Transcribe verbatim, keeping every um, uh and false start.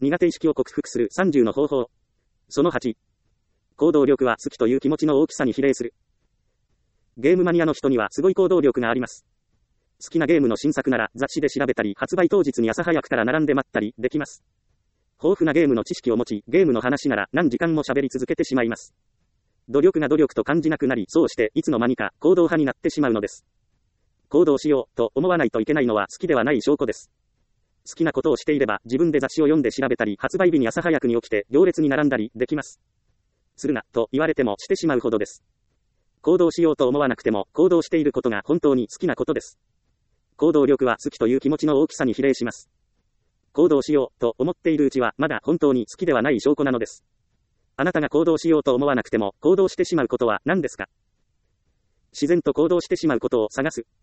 苦手意識を克服するさんじゅうの方法。そのはち。行動力は好きという気持ちの大きさに比例する。ゲームマニアの人にはすごい行動力があります。好きなゲームの新作なら雑誌で調べたり、発売当日に朝早くから並んで待ったりできます。豊富なゲームの知識を持ち、ゲームの話なら何時間も喋り続けてしまいます。努力が努力と感じなくなり、そうしていつの間にか行動派になってしまうのです。行動しようと思わないといけないのは好きではない証拠です。好きなことをしていれば自分で雑誌を読んで調べたり、発売日に朝早くに起きて行列に並んだりできます。するなと言われてもしてしまうほどです。行動しようと思わなくても行動していることが本当に好きなことです。行動力は好きという気持ちの大きさに比例します。行動しようと思っているうちはまだ本当に好きではない証拠なのです。あなたが行動しようと思わなくても行動してしまうことは何ですか？自然と行動してしまうことを探す。